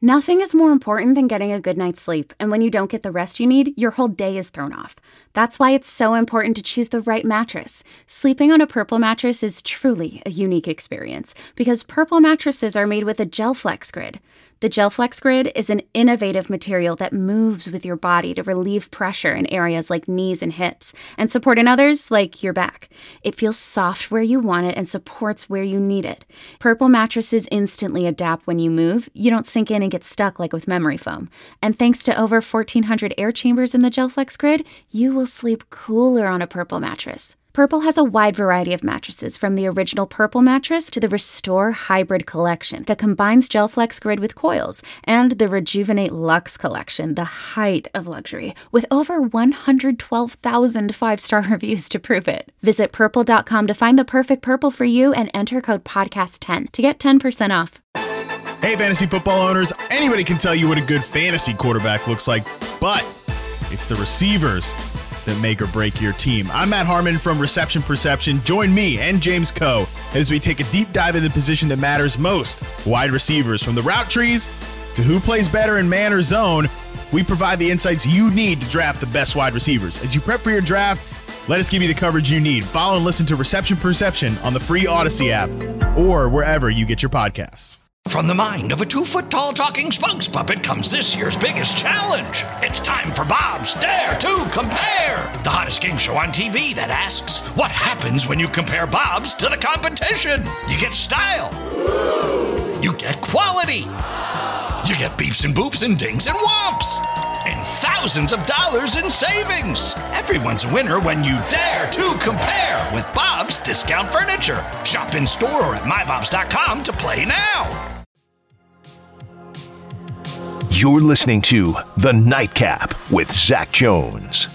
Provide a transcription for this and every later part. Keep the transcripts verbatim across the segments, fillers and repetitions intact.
Nothing is more important than getting a good night's sleep, and when you don't get the rest you need, your whole day is thrown off. That's why it's so important to choose the right mattress. Sleeping on a Purple mattress is truly a unique experience, because Purple mattresses are made with a GelFlex Grid. The GelFlex Grid is an innovative material that moves with your body to relieve pressure in areas like knees and hips, and support in others like your back. It feels soft where you want it and supports where you need it. Purple mattresses instantly adapt when you move. You don't sink in and get stuck like with memory foam. And thanks to over fourteen hundred air chambers in the GelFlex Grid, you will sleep cooler on a Purple mattress. Purple has a wide variety of mattresses, from the original Purple mattress to the Restore Hybrid collection that combines GelFlex Grid with coils, and the Rejuvenate Luxe collection, the height of luxury, with over one hundred twelve thousand five-star reviews to prove it. Visit purple dot com to find the perfect Purple for you and enter code podcast ten to get ten percent off. Hey, fantasy football owners, anybody can tell you what a good fantasy quarterback looks like, but it's the receivers that make or break your team. I'm Matt Harmon from Reception Perception. Join me and James Coe as we take a deep dive in the position that matters most, wide receivers. From the route trees to who plays better in man or zone, we provide the insights you need to draft the best wide receivers. As you prep for your draft, let us give you the coverage you need. Follow and listen to Reception Perception on the free Odyssey app or wherever you get your podcasts. From the mind of a two-foot-tall talking spokes puppet comes this year's biggest challenge. It's time for Bob's Dare to Compare, the hottest game show on T V that asks, what happens when you compare Bob's to the competition? You get style. You get quality. You get beeps and boops and dings and whomps. And thousands of dollars in savings. Everyone's a winner when you dare to compare with Bob's Discount Furniture. Shop in store or at my bobs dot com to play now. You're listening to The Nightcap with Zach Jones.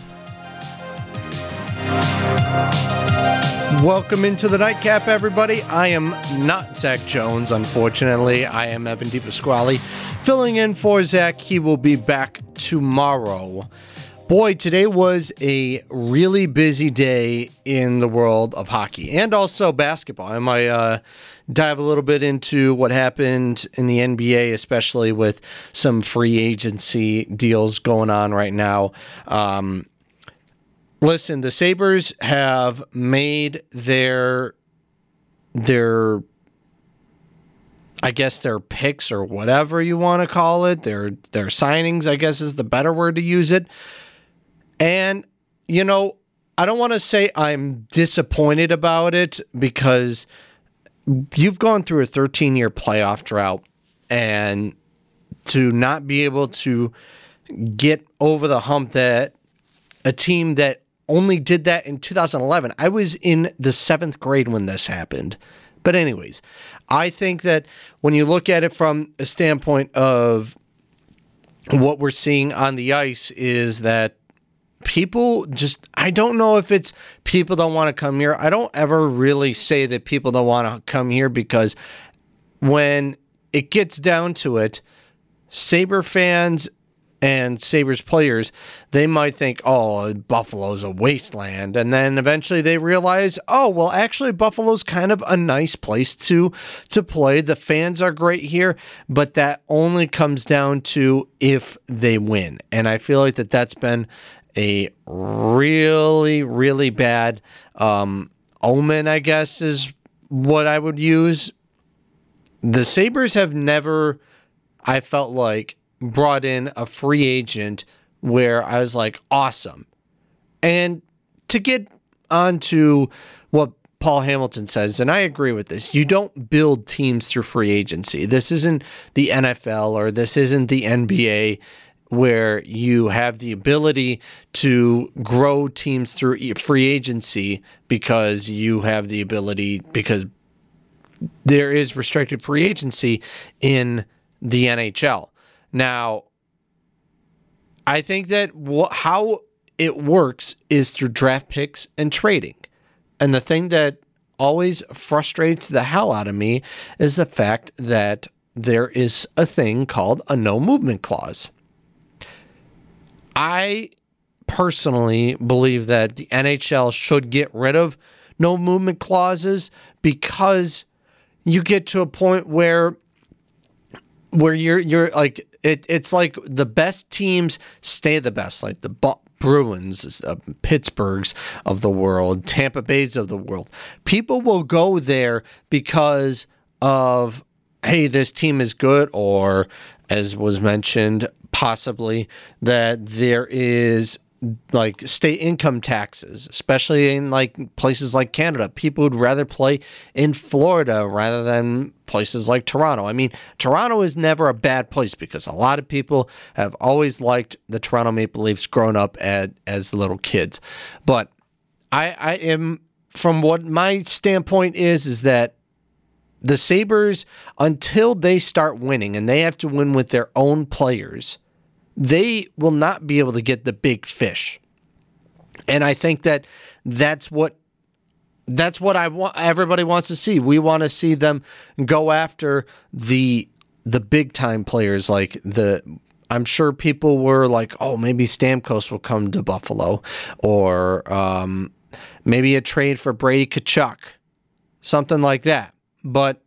Welcome into The Nightcap, everybody. I am not Zach Jones, unfortunately. I am Evan DiPasquale, filling in for Zach. He will be back tomorrow. Boy, today was a really busy day in the world of hockey and also basketball. I might uh, dive a little bit into what happened in the N B A, especially with some free agency deals going on right now. Um, listen, the Sabres have made their their I guess their picks, or whatever you want to call it, their their signings, I guess is the better word to use it. And, you know, I don't want to say I'm disappointed about it, because you've gone through a thirteen-year playoff drought, and to not be able to get over the hump that a team that only did that in two thousand eleven. I was in the seventh grade when this happened. But anyways, I think that when you look at it from a standpoint of what we're seeing on the ice is that people just, I don't know if it's people don't want to come here. I don't ever really say that people don't want to come here, because when it gets down to it, Sabre fans and Sabres players, they might think, oh, Buffalo's a wasteland. And then eventually they realize, oh, well, actually, Buffalo's kind of a nice place to to play. The fans are great here, but that only comes down to if they win. And I feel like that that's been a really, really bad um, omen, I guess, is what I would use. The Sabres have never, I felt like, brought in a free agent where I was like, awesome. And to get onto what Paul Hamilton says, and I agree with this, you don't build teams through free agency. This isn't the N F L or this isn't the N B A, where you have the ability to grow teams through free agency because you have the ability, because there is restricted free agency in the N H L. Now, I think that wh- how it works is through draft picks and trading. And the thing that always frustrates the hell out of me is the fact that there is a thing called a no movement clause. I personally believe that the N H L should get rid of no movement clauses, because you get to a point where where you're you're like it. It's like the best teams stay the best, like the Bu- Bruins, uh, Pittsburghs of the world, Tampa Bays of the world. People will go there because of, hey, this team is good, or as was mentioned, possibly that there is like state income taxes, especially in like places like Canada. People would rather play in Florida rather than places like Toronto. I mean, Toronto is never a bad place because a lot of people have always liked the Toronto Maple Leafs growing up at, as little kids. But I, I am, from what my standpoint is, is that the Sabres, until they start winning, and they have to win with their own players, they will not be able to get the big fish. And I think that that's what that's what I want. Everybody wants to see. We want to see them go after the the big time players. Like the, I'm sure people were like, oh, maybe Stamkos will come to Buffalo, or um, maybe a trade for Brady Tkachuk, something like that. But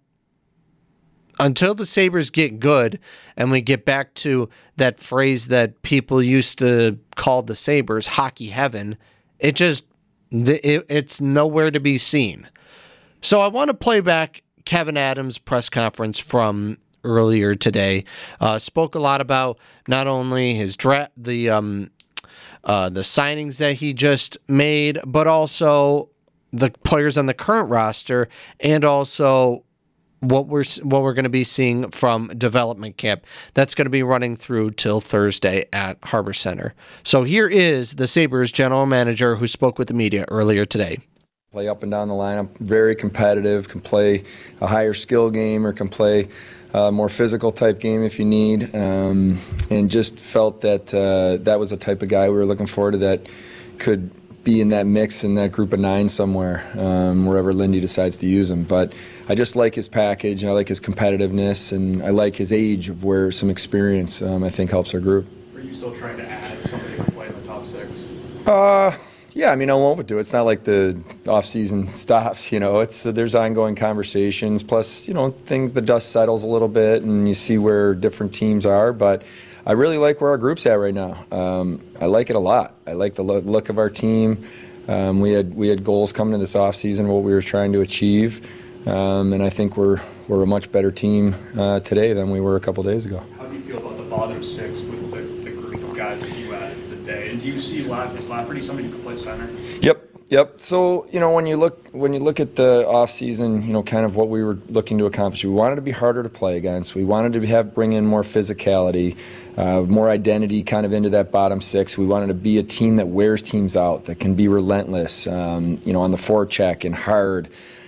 until the Sabres get good and we get back to that phrase that people used to call the Sabres hockey heaven, it just, it, it's nowhere to be seen. So I want to play back Kevyn Adams' press conference from earlier today. Uh, spoke a lot about not only his draft, the um, uh, the signings that he just made, but also the players on the current roster, and also what we're what we're going to be seeing from development camp. That's going to be running through till Thursday at Harbor Center. So here is the Sabres general manager who spoke with the media earlier today. Play up and down the lineup, very competitive, can play a higher skill game or can play a more physical type game if you need, um, and just felt that uh, that was the type of guy we were looking forward to that could be in that mix in that group of nine somewhere, um, wherever Lindy decides to use him. But I just like his package, and I like his competitiveness, and I like his age of where some experience um, I think helps our group. Are you still trying to add somebody who can play in the top six? Uh, yeah, I mean, I won't do it. It's not like the off-season stops, you know. It's uh, there's ongoing conversations. Plus, you know, things, the dust settles a little bit, and you see where different teams are. But I really like where our group's at right now. Um, I like it a lot. I like the look of our team. Um, we had we had goals coming to this offseason, what we were trying to achieve, um, and I think we're we're a much better team uh, today than we were a couple days ago. How do you feel about the bottom six with the, the group of guys that you added today? And do you see Laff- is Lafferty somebody who can play center? Yep. Yep. So, you know, when you look when you look at the offseason, you know, kind of what we were looking to accomplish, we wanted to be harder to play against. We wanted to have bring in more physicality, uh, more identity kind of into that bottom six. We wanted to be a team that wears teams out, that can be relentless, um, you know, on the forecheck and hard.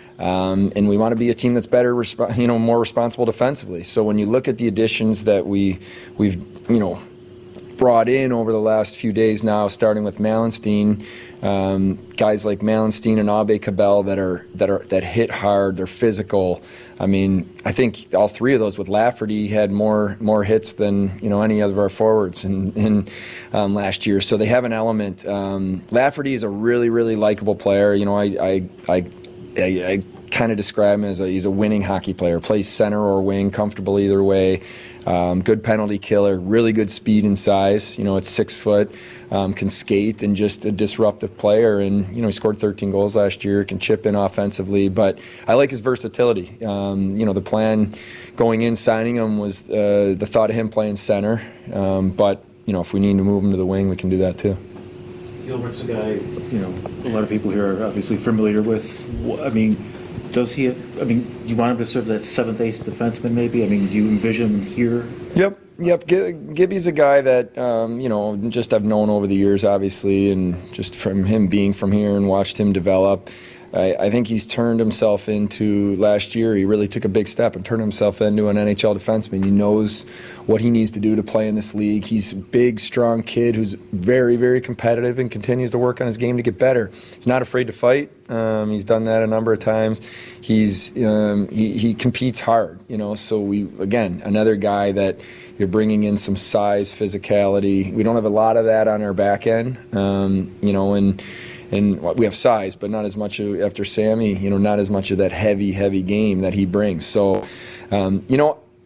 Um, and we want to be a team that's better, resp- you know, more responsible defensively. So when you look at the additions that we we've, you know, brought in over the last few days now, starting with Malenstein, um, guys like Malenstein and Abe Cabell that are that are that hit hard, they're physical. I mean, I think all three of those with Lafferty had more more hits than you know any of our forwards in, in um, last year. So they have an element. Um, Lafferty is a really really likable player. You know, I I I, I, I kind of describe him as a, he's a winning hockey player. Plays center or wing, comfortable either way. Um, good penalty killer, really good speed and size. You know, it's six foot, um, can skate, and just a disruptive player. And you know, he scored thirteen goals last year. Can chip in offensively, but I like his versatility. Um, you know, the plan going in signing him was uh, the thought of him playing center. Um, but you know, if we need to move him to the wing, we can do that too. Gilbert's a guy, you know, a lot of people here are obviously familiar with. I mean, does he, I mean, do you want him to serve that seventh, eighth defenseman maybe? I mean, do you envision him here? Yep, yep. Gibby's a guy that, um, you know, just I've known over the years, obviously, and just from him being from here and watched him develop. I, I think he's turned himself into, last year, he really took a big step and turned himself into an N H L defenseman. He knows what he needs to do to play in this league. He's a big, strong kid who's very, very competitive and continues to work on his game to get better. He's not afraid to fight. Um, he's done that a number of times. He's um, he, he competes hard, you know, so we, again, another guy that you're bringing in some size, physicality. We don't have a lot of that on our back end, um, you know, and And we have size, but not as much after Sammy, you know, not as much of that heavy, heavy game that he brings. So, um, you know,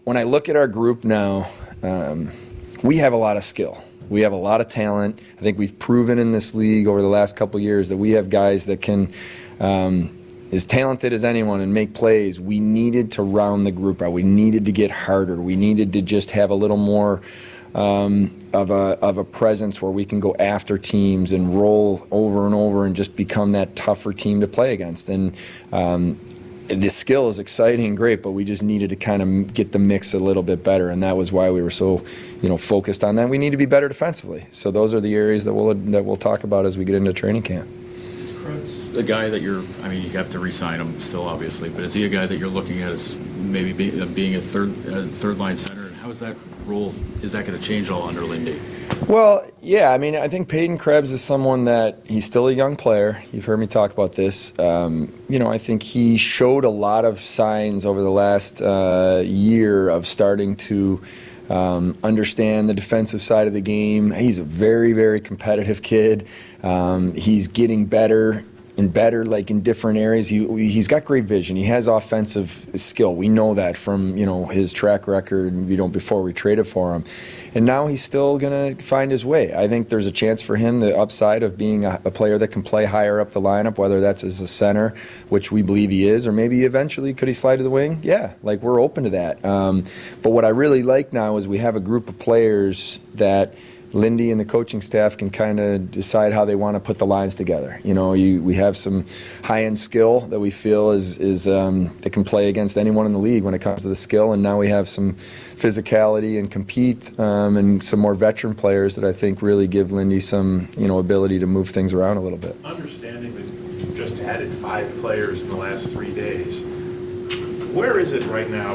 when I look at our group now, um, we have a lot of skill. We have a lot of talent. I think we've proven in this league over the last couple of years that we have guys that can, um, as talented as anyone and make plays. We needed to round the group out. We needed to get harder. We needed to just have a little more um, of a of a presence where we can go after teams and roll over and over and just become that tougher team to play against. And um, the skill is exciting and great, but we just needed to kind of get the mix a little bit better, and that was why we were so, you know, focused on that. We need to be better defensively. So those are the areas that we'll that we'll talk about as we get into training camp. Is Krebs the guy that you're? I mean, you have to re-sign him still, obviously, but is he a guy that you're looking at as maybe be, uh, being a third uh, third line center? And how is that role? Is that going to change all under Lindy? Well, yeah, I mean, I think Peyton Krebs is someone that he's still a young player. You've heard me talk about this. Um, you know, I think he showed a lot of signs over the last uh, year of starting to um, understand the defensive side of the game. He's a very, very competitive kid. Um, he's getting better and better, like in different areas. He he's got great vision. He has offensive skill. We know that from, you know, his track record, you know, before we traded for him. And now he's still going to find his way. I think there's a chance for him, the upside of being a, a player that can play higher up the lineup, whether that's as a center, which we believe he is, or maybe eventually could he slide to the wing? Yeah, like we're open to that. Um, but what I really like now is we have a group of players that Lindy and the coaching staff can kind of decide how they want to put the lines together. You know, you, we have some high-end skill that we feel is, is um, that can play against anyone in the league when it comes to the skill, and now we have some physicality and compete, um, and some more veteran players that I think really give Lindy some, you know, ability to move things around a little bit. Understanding that you've just added five players in the last three days, where is it right now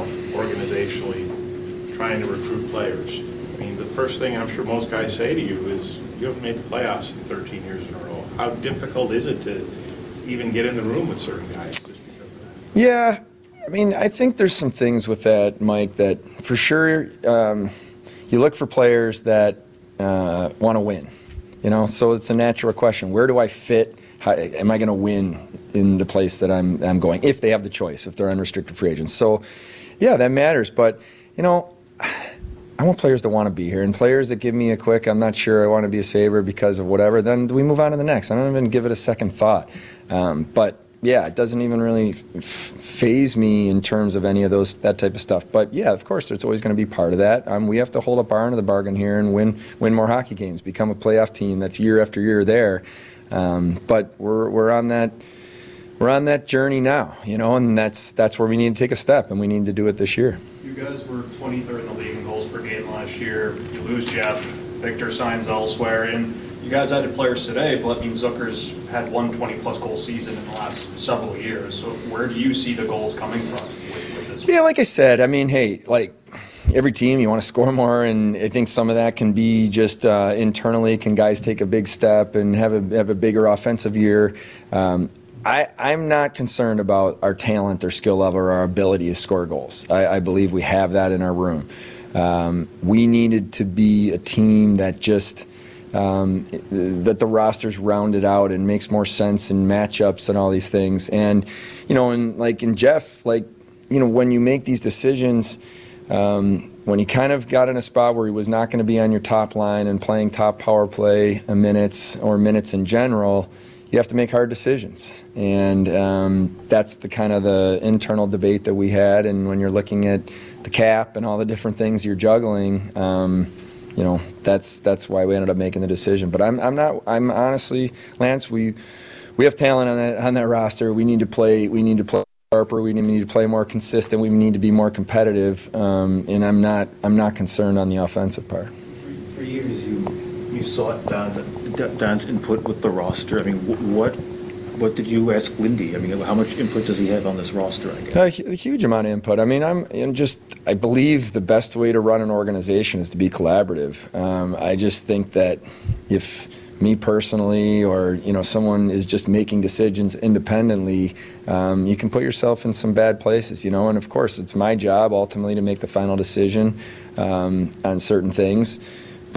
organizationally trying to recruit players? I mean, the first thing I'm sure most guys say to you is, you haven't made the playoffs in thirteen years in a row. How difficult is it to even get in the room with certain guys just because of that? Yeah, I mean, I think there's some things with that, Mike, that for sure um, you look for players that uh, want to win. You know, so it's a natural question. Where do I fit? How, am I going to win in the place that I'm, I'm going, if they have the choice, if they're unrestricted free agents? So, yeah, that matters. But, you know, I want players that want to be here, and players that give me a quick, I'm not sure I want to be a Sabre because of whatever, then we move on to the next. I don't even give it a second thought. Um, but, yeah, it doesn't even really f- phase me in terms of any of those, that type of stuff. But, yeah, of course, there's always going to be part of that. Um, we have to hold up our end of the bargain here and win win more hockey games, become a playoff team that's year after year there. Um, but we're we're on that we're on that journey now, you know, and that's that's where we need to take a step, and we need to do it this year. You guys were twenty-third in the league in goals per game last year. You lose Jeff. Victor signs elsewhere. And you guys added players today, but I mean, Zucker's had one twenty-plus goal season in the last several years. So where do you see the goals coming from with, with this? Yeah, like I said, I mean, hey, like every team, you want to score more, and I think some of that can be just uh, internally. Can guys take a big step and have a have a bigger offensive year? Um, I, I'm not concerned about our talent, their skill level, or our ability to score goals. I, I believe we have that in our room. Um, we needed to be a team that just um, that the roster's rounded out and makes more sense in matchups and all these things. And you know, and like in Jeff, like you know, when you make these decisions, um, when he kind of got in a spot where he was not going to be on your top line and playing top power play minutes or minutes in general, you have to make hard decisions, and um, that's the kind of the internal debate that we had. And when you're looking at the cap and all the different things you're juggling, um, you know, that's that's why we ended up making the decision. But I'm I'm not I'm honestly, Lance, we we have talent on that on that roster. We need to play. We need to play sharper. We need to play more consistent. We need to be more competitive. Um, and I'm not I'm not concerned on the offensive part. For, for years, you you sought Don's Don's input with the roster. I mean, what what did you ask Lindy? I mean, how much input does he have on this roster, I guess? A, a huge amount of input. I mean, I'm you know, just I believe the best way to run an organization is to be collaborative. Um, I just think that if me personally or you know someone is just making decisions independently, um, you can put yourself in some bad places, you know. And of course, it's my job ultimately to make the final decision um, on certain things, but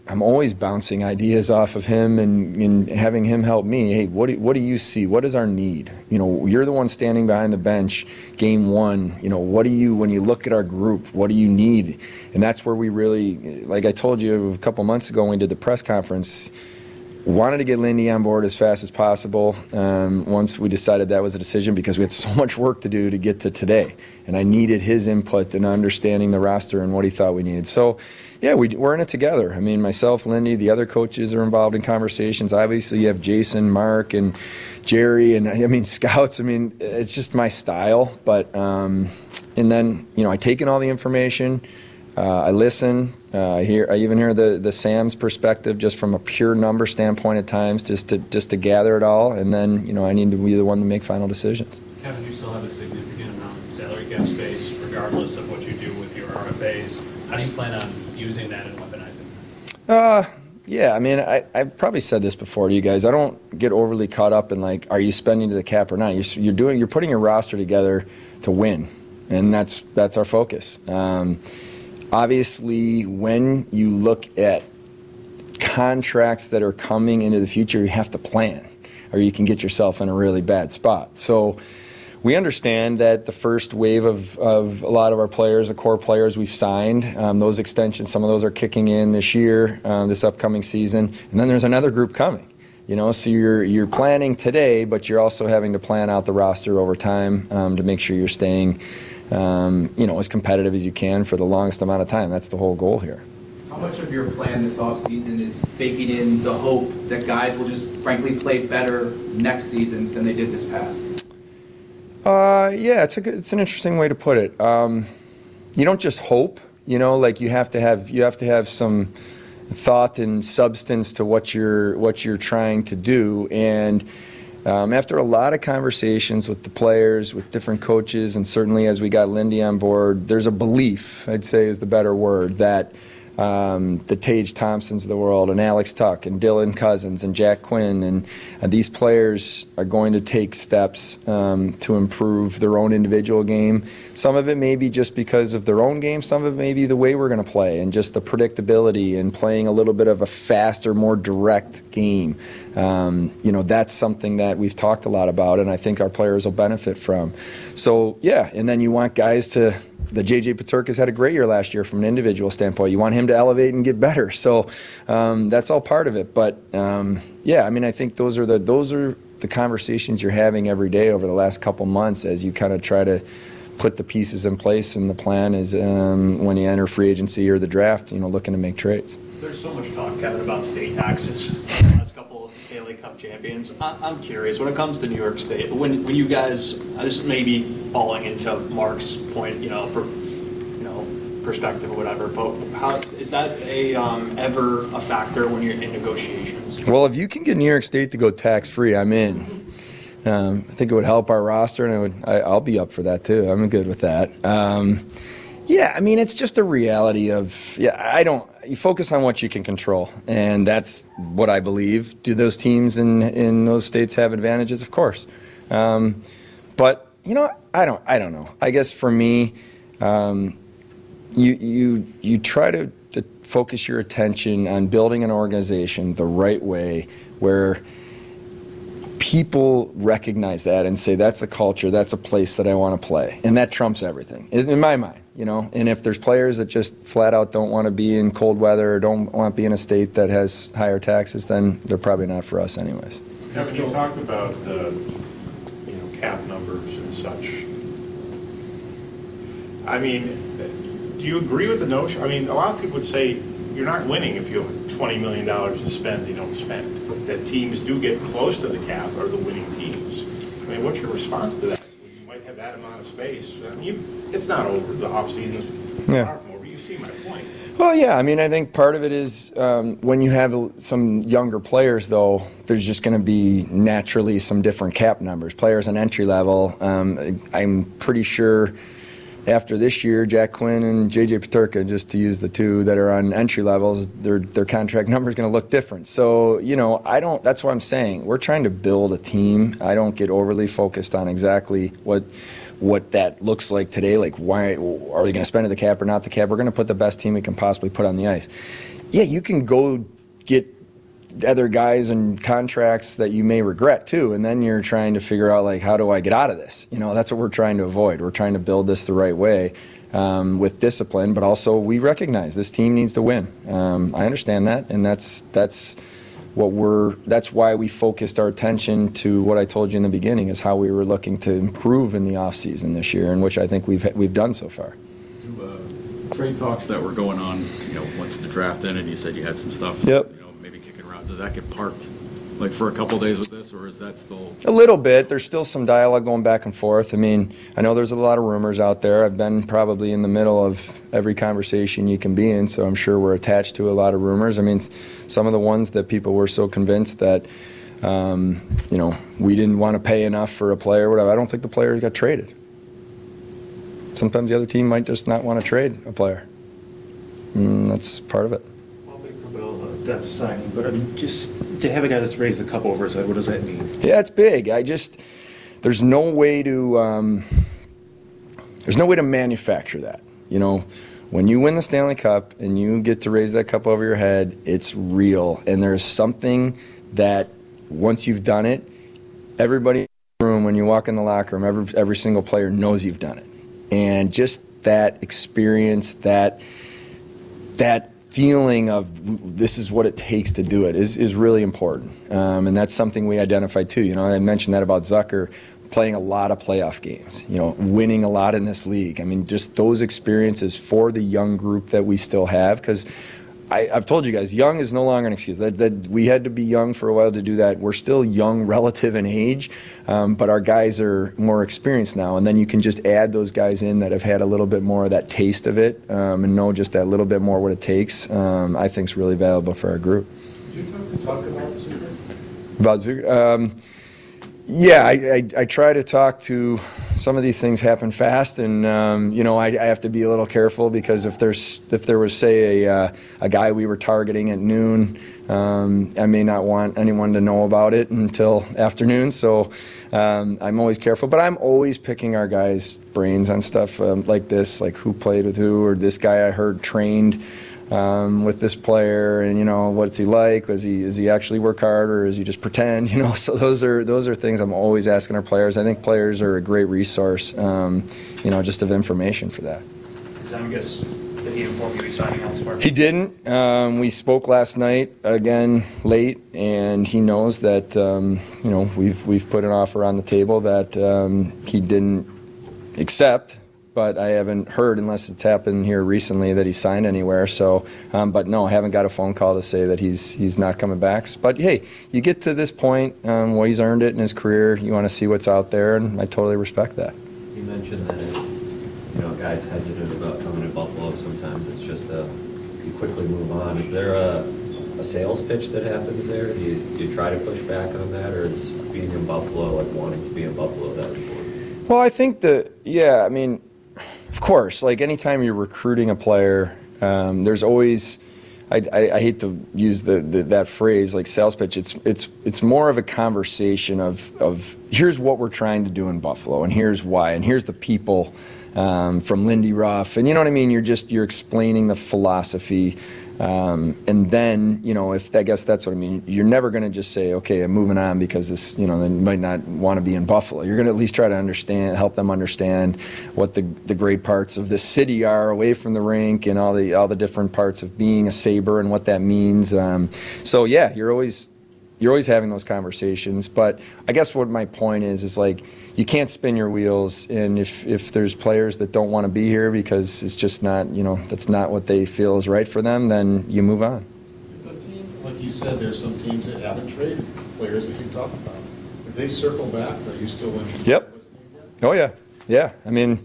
I'm always bouncing ideas off of him and, and having him help me. Hey, what do, what do you see? What is our need? You know, you're the one standing behind the bench, game one. You know, what do you, when you look at our group, what do you need? And that's where we really, like I told you a couple months ago when we did the press conference, wanted to get Lindy on board as fast as possible um, once we decided that was a decision, because we had so much work to do to get to today. And I needed his input in understanding the roster and what he thought we needed. So, yeah, we, we're in it together. I mean, myself, Lindy, the other coaches are involved in conversations. Obviously, you have Jason, Mark, and Jerry, and I mean, scouts. I mean, it's just my style. But, um, and then, you know, I take in all the information. Uh, I listen. Uh, I hear. I even hear the, the Sam's perspective, just from a pure number standpoint at times, just to just to gather it all, and then you know I need to be the one to make final decisions. Kevin, you still have a significant amount of salary cap space, regardless of what you do with your R F As. How do you plan on using that and weaponizing that? Uh, yeah. I mean, I I've probably said this before to you guys. I don't get overly caught up in like, are you spending to the cap or not? You're you're doing. You're putting your roster together to win, and that's that's our focus. Um, Obviously, when you look at contracts that are coming into the future, you have to plan, or you can get yourself in a really bad spot. So we understand that the first wave of, of a lot of our players, the core players we've signed, um, those extensions, some of those are kicking in this year, um, this upcoming season, and then there's another group coming. You know, so you're you're planning today, but you're also having to plan out the roster over time um, to make sure you're staying Um, you know, as competitive as you can for the longest amount of time. That's the whole goal here. How much of your plan this offseason is baking in the hope that guys will just frankly play better next season than they did this past? Uh, yeah, it's a good, it's an interesting way to put it. Um, you don't just hope, you know, like you have to have you have to have some thought and substance to what you're what you're trying to do. And Um, after a lot of conversations with the players, with different coaches, and certainly as we got Lindy on board, there's a belief, I'd say is the better word, that um, the Tage Thompsons of the world and Alex Tuck and Dylan Cousins and Jack Quinn and, and these players are going to take steps um, to improve their own individual game. Some of it may be just because of their own game. Some of it may be the way we're going to play and just the predictability and playing a little bit of a faster, more direct game. Um, you know, that's something that we've talked a lot about, and I think our players will benefit from. So, yeah, and then you want guys to – the J J Peterka's had a great year last year from an individual standpoint. You want him to elevate and get better. So um, that's all part of it. But, um, yeah, I mean, I think those are the those are the conversations you're having every day over the last couple months as you kind of try to put the pieces in place, and the plan is um, when you enter free agency or the draft, you know, looking to make trades. There's so much talk, Kevin, about state taxes. The last couple of Stanley Cup champions. I'm curious, when it comes to New York State, when when you guys, this may be falling into Mark's point, you know, per, you know, perspective or whatever, but how is that a um, ever a factor when you're in negotiations? Well, if you can get New York State to go tax-free, I'm in. Um, I think it would help our roster, and I would, I, I'll be up for that too. I'm good with that. Um, yeah, I mean, it's just a reality of, yeah, I don't, you focus on what you can control, and that's what I believe. Do those teams in, in those states have advantages? Of course. Um, but, you know, I don't, I don't know. I guess for me, um, you, you, you try to, to focus your attention on building an organization the right way where people recognize that and say, that's a culture, that's a place that I want to play. And that trumps everything, in my mind, you know. And if there's players that just flat out don't want to be in cold weather or don't want to be in a state that has higher taxes, then they're probably not for us anyways. Kevin, you talked about uh, you know, cap numbers and such. I mean, do you agree with the notion? I mean, a lot of people would say you're not winning if you have twenty million dollars to spend, you don't spend. That teams do get close to the cap are the winning teams. I mean, what's your response to that? You might have that amount of space. I mean, you, it's not over. The off season's yeah. far from over. You see my point. Well, yeah. I mean, I think part of it is um, when you have some younger players, though, there's just going to be naturally some different cap numbers. Players on entry level, um, I'm pretty sure after this year, Jack Quinn and J J Peterka, just to use the two that are on entry levels, their their contract number is going to look different. So, you know, I don't. That's what I'm saying. We're trying to build a team. I don't get overly focused on exactly what what that looks like today. Like, why are they going to spend the cap or not the cap? We're going to put the best team we can possibly put on the ice. yeah, you can go get other guys and contracts that you may regret too, and then you're trying to figure out, like, how do I get out of this? You know, that's what we're trying to avoid. We're trying to build this the right way um, with discipline, but also we recognize this team needs to win. Um, I understand that, and that's that's what we're. That's why we focused our attention to what I told you in the beginning, is how we were looking to improve in the offseason this year, and which I think we've we've done so far. Do, uh, trade talks that were going on, you know, once the draft ended, you said you had some stuff. Yep. You know, maybe kicking around. Does that get parked, like, for a couple days with this, or is that still? A little bit. There's still some dialogue going back and forth. I mean, I know there's a lot of rumors out there. I've been probably in the middle of every conversation you can be in, so I'm sure we're attached to a lot of rumors. I mean, some of the ones that people were so convinced that, um, you know, we didn't want to pay enough for a player or whatever. I don't think the player got traded. Sometimes the other team might just not want to trade a player. Mm, that's part of it. That signing, but I mean, just to have a guy that's raised a cup over his head, what does that mean? Yeah, it's big. I just, there's no way to, um, there's no way to manufacture that. You know, when you win the Stanley Cup and you get to raise that cup over your head, it's real. And there's something that once you've done it, everybody in the room, when you walk in the locker room, every, every single player knows you've done it. And just that experience, that, that, feeling of this is what it takes to do it is, is really important. Um, and that's something we identified too. You know, I mentioned that about Zucker playing a lot of playoff games, you know, winning a lot in this league. I mean, just those experiences for the young group that we still have, because I've told you guys, young is no longer an excuse. That, that we had to be young for a while to do that. We're still young relative in age, um, but our guys are more experienced now. And then you can just add those guys in that have had a little bit more of that taste of it um, and know just that little bit more what it takes. Um, I think is really valuable for our group. Did you talk to talk about Zucker? About Zucker? Um, yeah, I, I, I try to talk to. Some of these things happen fast, and um, you know I, I have to be a little careful, because if there's if there was, say, a uh, a guy we were targeting at noon, um, I may not want anyone to know about it until afternoon. So um, I'm always careful, but I'm always picking our guys' brains on stuff um, like this, like who played with who, or this guy I heard trained Um, with this player, and you know, what's he like? Was he is he actually work hard, or is he just pretend? You know, so those are those are things I'm always asking our players. I think players are a great resource, um, you know, just of information for that. Zemgus, did he inform you he's signing elsewhere? He didn't. Um, we spoke last night again late, and he knows that um, you know we've we've put an offer on the table that um, he didn't accept. But I haven't heard, unless it's happened here recently, that he signed anywhere. So, um, but no, I haven't got a phone call to say that he's he's not coming back. But hey, you get to this point um, where he's earned it in his career. You want to see what's out there, and I totally respect that. You mentioned that you know guys hesitant about coming to Buffalo. Sometimes it's just a you quickly move on. Is there a, a sales pitch that happens there? Do you, do you try to push back on that, or is being in Buffalo, like wanting to be in Buffalo, that important? Well, I think that yeah, I mean. Of course, like anytime you're recruiting a player, um, there's always, I, I, I hate to use the, the that phrase like sales pitch. It's it's it's more of a conversation of of here's what we're trying to do in Buffalo, and here's why, and here's the people um, from Lindy Ruff, and you know what I mean. You're just you're explaining the philosophy. Um, and then, you know, if I guess that's what I mean, you're never going to just say, okay, I'm moving on because this, you know, they might not want to be in Buffalo. You're going to at least try to understand, help them understand what the the great parts of this city are away from the rink, and all the all the different parts of being a Sabre and what that means. Um, so yeah, you're always you're always having those conversations. But I guess what my point is is like you can't spin your wheels, and if if there's players that don't want to be here because it's just not, you know, that's not what they feel is right for them, then you move on. The team, like you said, there's some teams that haven't traded players that you talk about. If they circle back, are you still interested? Yep. Oh yeah, yeah. I mean,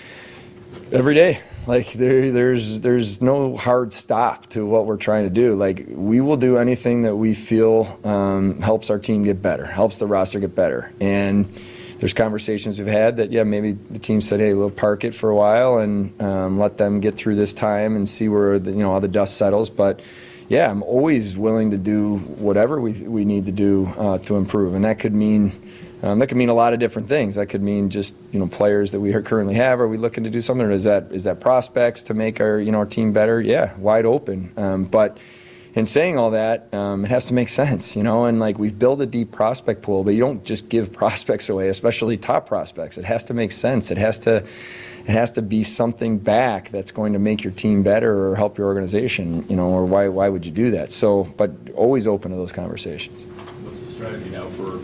every day. Like there, there's there's no hard stop to what we're trying to do. Like we will do anything that we feel um, helps our team get better, helps the roster get better. And there's conversations we've had that yeah, maybe the team said, hey, we'll park it for a while and um, let them get through this time and see where the, you know all the dust settles. But yeah, I'm always willing to do whatever we we need to do uh, to improve, and that could mean Um, that could mean a lot of different things. That could mean just, you know, players that we are currently have. Are we looking to do something, or is that is that prospects to make our, you know, our team better? Yeah, wide open. Um, but in saying all that, um, it has to make sense, you know. And like, we've built a deep prospect pool, but you don't just give prospects away, especially top prospects. It has to make sense. It has to it has to be something back that's going to make your team better or help your organization, you know. Or why why would you do that? So, but always open to those conversations. What's the strategy now for?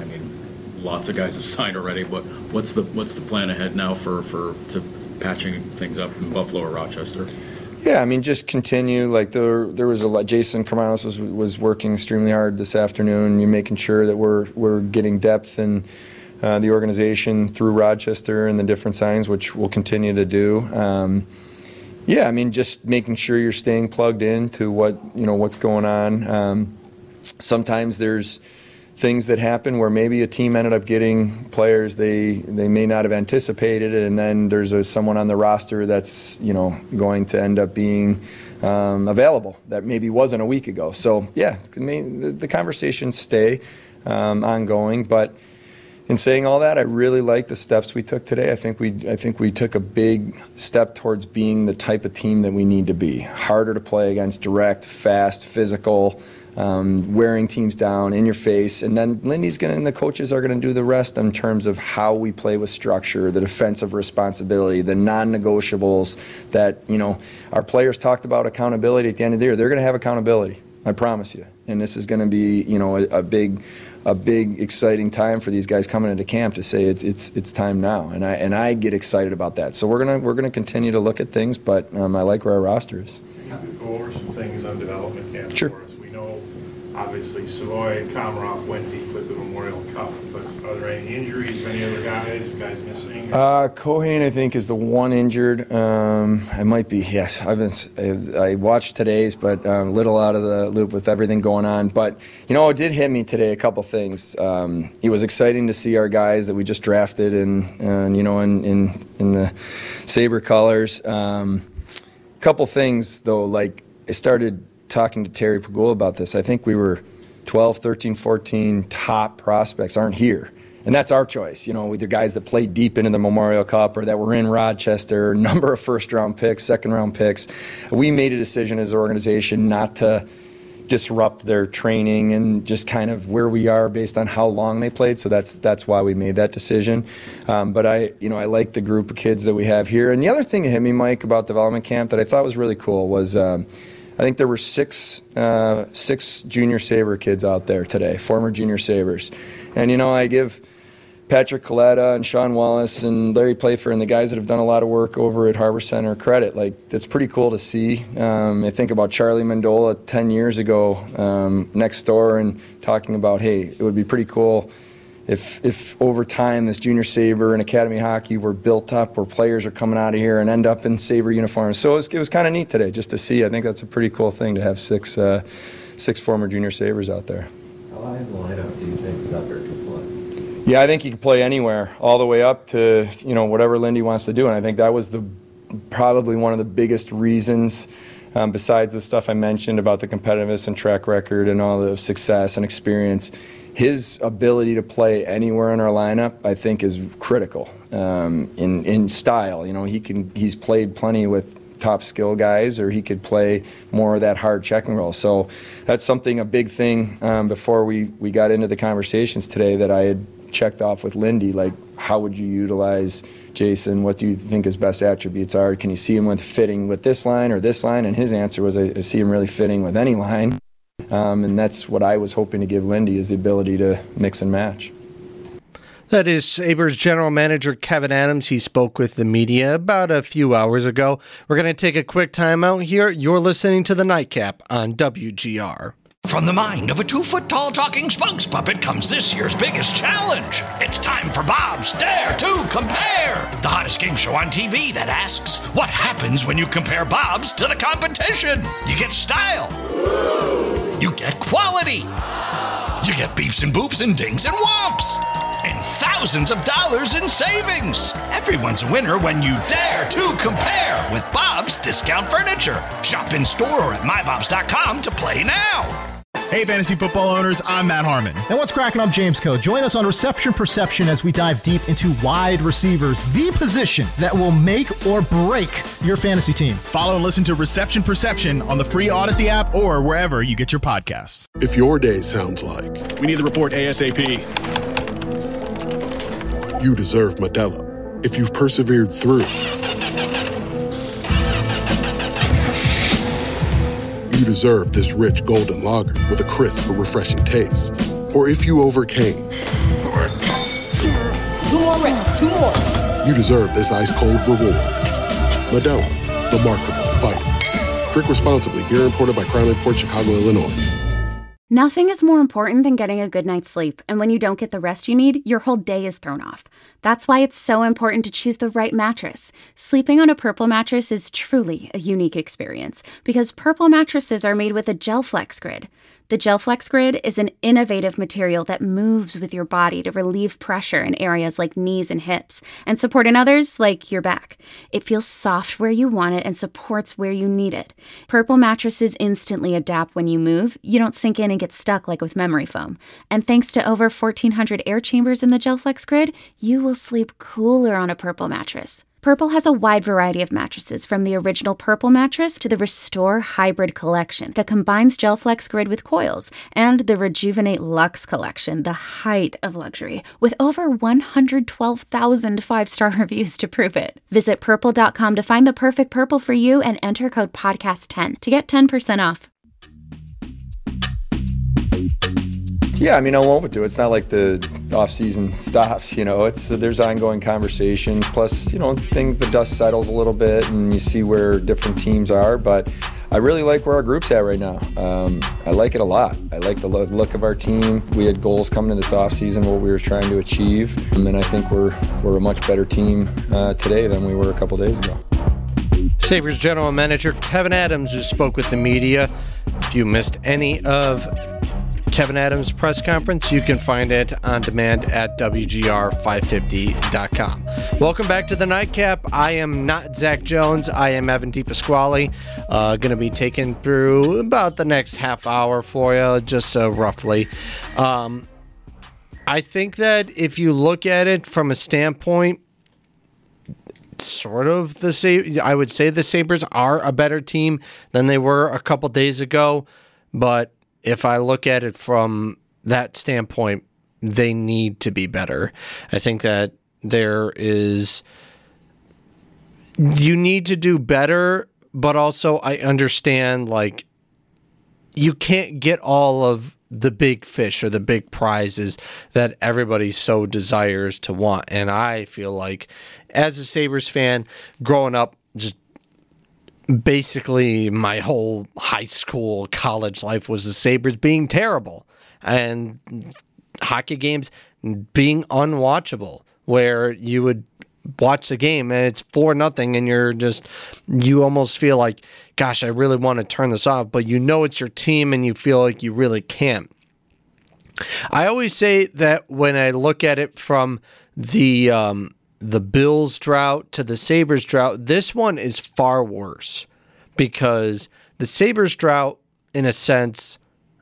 Lots of guys have signed already. What what's the what's the plan ahead now for, for to patching things up in Buffalo or Rochester? Yeah, I mean, just continue. Like there there was a lot. Jason Carmanos was was working extremely hard this afternoon. You're making sure that we're we're getting depth in uh, the organization through Rochester and the different signings, which we'll continue to do. Um, yeah, I mean, just making sure you're staying plugged in to what you know what's going on. Um, sometimes there's things that happen where maybe a team ended up getting players they they may not have anticipated it, and then there's a, someone on the roster that's you know going to end up being um, available that maybe wasn't a week ago. So yeah, the, the conversations stay um, ongoing. But in saying all that, I really like the steps we took today. I think we I think we took a big step towards being the type of team that we need to be. Harder to play against, direct, fast, physical. Um, wearing teams down in your face, and then Lindy's going to, and the coaches are going to do the rest in terms of how we play with structure, the defensive responsibility, the non-negotiables that, you know, our players talked about accountability at the end of the year. They're going to have accountability, I promise you. And this is going to be, you know, a, a big, a big exciting time for these guys coming into camp to say it's it's it's time now, and I and I get excited about that. So we're gonna we're gonna continue to look at things, but um, I like where our roster is. Go over some things on development camp sure. for us. Obviously, Savoy, Komarov went deep with the Memorial Cup, but are there any injuries? Any other guys? Guys missing? Uh, Cohen, I think, is the one injured. Um, I might be. Yes, I've been. I, I watched today's, but um, a little out of the loop with everything going on. But you know, it did hit me today. A couple things. Um, it was exciting to see our guys that we just drafted, and, and you know, in in, in the Sabre colors. Um, a couple things though, like I started talking to Terry Pagula about this. I think we were twelve, thirteen, fourteen top prospects aren't here. And that's our choice, you know, with the guys that played deep into the Memorial Cup or that were in Rochester, number of first-round picks, second-round picks. We made a decision as an organization not to disrupt their training and just kind of where we are based on how long they played. So that's that's why we made that decision. Um, but I, you know, I like the group of kids that we have here. And the other thing that hit me, Mike, about development camp that I thought was really cool was um, I think there were six uh, six junior Sabre kids out there today, former junior Sabres. And, you know, I give Patrick Coletta and Sean Wallace and Larry Playfair and the guys that have done a lot of work over at Harbor Center credit. Like, that's pretty cool to see. Um, I think about Charlie Mandola ten years ago um, next door and talking about, hey, it would be pretty cool if if over time this junior Sabre and Academy hockey were built up where players are coming out of here and end up in Sabre uniforms. So it was, it was kind of neat today just to see. I think that's a pretty cool thing to have six uh, six former junior Sabres out there. How high in the lineup do you think Zucker can play? Yeah, I think he can play anywhere, all the way up to, you know, whatever Lindy wants to do. And I think that was the probably one of the biggest reasons, um, besides the stuff I mentioned about the competitiveness and track record and all the success and experience. His ability to play anywhere in our lineup, I think, is critical um, in in style. You know, he can he's played plenty with top skill guys, or he could play more of that hard checking role. So that's something, a big thing um, before we, we got into the conversations today that I had checked off with Lindy, like how would you utilize Jason? What do you think his best attributes are? Can you see him with fitting with this line or this line? And his answer was, I, I see him really fitting with any line. Um, and that's what I was hoping to give Lindy, is the ability to mix and match. That is Sabres general manager Kevyn Adams. He spoke with the media about a few hours ago. We're going to take a quick time out here. You're listening to The Nightcap on W G R. From the mind of a two-foot-tall talking spokes puppet comes this year's biggest challenge. It's time for Bob's Dare to Compare, the hottest game show on T V that asks, what happens when you compare Bob's to the competition? You get style. You get quality. You get beeps and boops and dings and whomps. And thousands of dollars in savings. Everyone's a winner when you dare to compare with Bob's Discount Furniture. Shop in store or at my bobs dot com to play now. Hey, fantasy football owners, I'm Matt Harmon. And what's cracking? I'm James Coe. Join us on Reception Perception as we dive deep into wide receivers, the position that will make or break your fantasy team. Follow and listen to Reception Perception on the free Odyssey app or wherever you get your podcasts. If your day sounds like... We need the report ASAP. You deserve Modelo. If you've persevered through... You deserve this rich golden lager with a crisp but refreshing taste. Or if you overcame. Two more reps, two more. You deserve this ice-cold reward. Modelo, the Remarkable Fighter. Drink responsibly. Beer imported by Crown Imports, Chicago, Illinois. Nothing is more important than getting a good night's sleep, and when you don't get the rest you need, your whole day is thrown off. That's why it's so important to choose the right mattress. Sleeping on a Purple mattress is truly a unique experience, because Purple mattresses are made with a GelFlex Grid. The GelFlex Grid is an innovative material that moves with your body to relieve pressure in areas like knees and hips, and support in others like your back. It feels soft where you want it and supports where you need it. Purple mattresses instantly adapt when you move. You don't sink in and get stuck like with memory foam. And thanks to over fourteen hundred air chambers in the GelFlex Grid, you will sleep cooler on a Purple mattress. Purple has a wide variety of mattresses, from the original Purple mattress to the Restore Hybrid collection that combines GelFlex Grid with coils, and the Rejuvenate Luxe collection, the height of luxury, with over one hundred twelve thousand five-star reviews to prove it. Visit purple dot com to find the perfect Purple for you and enter code podcast ten to get ten percent off. Yeah, I mean, I won't do it. It's not like the off-season stops, you know. It's uh, there's ongoing conversations. Plus, you know, things, the dust settles a little bit and you see where different teams are. But I really like where our group's at right now. Um, I like it a lot. I like the look of our team. We had goals coming into this off-season, what we were trying to achieve. And then I think we're, we're a much better team uh, today than we were a couple days ago. Sabres General Manager Kevyn Adams just spoke with the media. If you missed any of Kevyn Adams' press conference, you can find it on demand at W G R five fifty dot com. Welcome back to the Nightcap. I am not Zach Jones. I am Evan DePasquale. Uh, going to be taking through about the next half hour for you, just uh, roughly. Um, I think that if you look at it from a standpoint, sort of the same, I would say the Sabres are a better team than they were a couple days ago, but if I look at it from that standpoint, they need to be better. I think that there is, you need to do better, but also I understand, like, you can't get all of the big fish or the big prizes that everybody so desires to want. And I feel like, as a Sabres fan, growing up, just basically my whole high school, college life was the Sabres being terrible and hockey games being unwatchable, where you would watch the game and it's four nothing and you're just, you almost feel like, gosh, I really want to turn this off, but you know it's your team and you feel like you really can't. I always say that when I look at it from the um, the Bills drought to the Sabres drought, this one is far worse, because the Sabres drought, in a sense,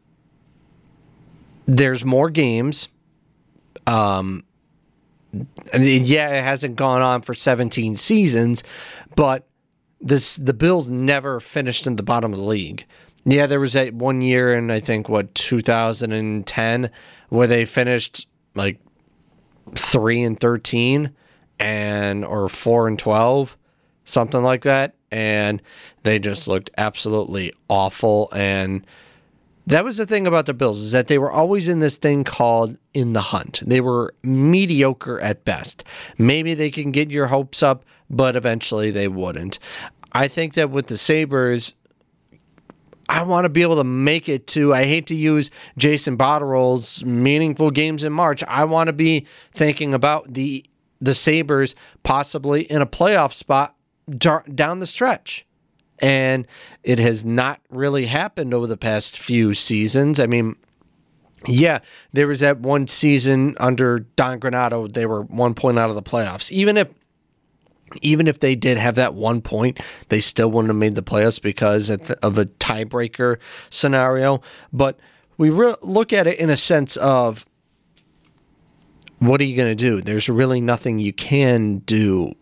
there's more games. Um, I mean, yeah, it hasn't gone on for seventeen seasons, but this the Bills never finished in the bottom of the league. Yeah, there was that one year in, I think, what, two thousand ten, where they finished like three and thirteen. And or four and twelve, something like that, and they just looked absolutely awful. And that was the thing about the Bills, is that they were always in this thing called in the hunt. They were mediocre at best. Maybe they can get your hopes up, but eventually they wouldn't. I think that with the Sabres, I want to be able to make it to, I hate to use Jason Botterill's meaningful games in March. I want to be thinking about the the Sabres possibly in a playoff spot down the stretch. And it has not really happened over the past few seasons. I mean, yeah, there was that one season under Don Granato, they were one point out of the playoffs. Even if even if they did have that one point, they still wouldn't have made the playoffs because of a tiebreaker scenario. But we re- look at it in a sense of, what are you going to do? There's really nothing you can do.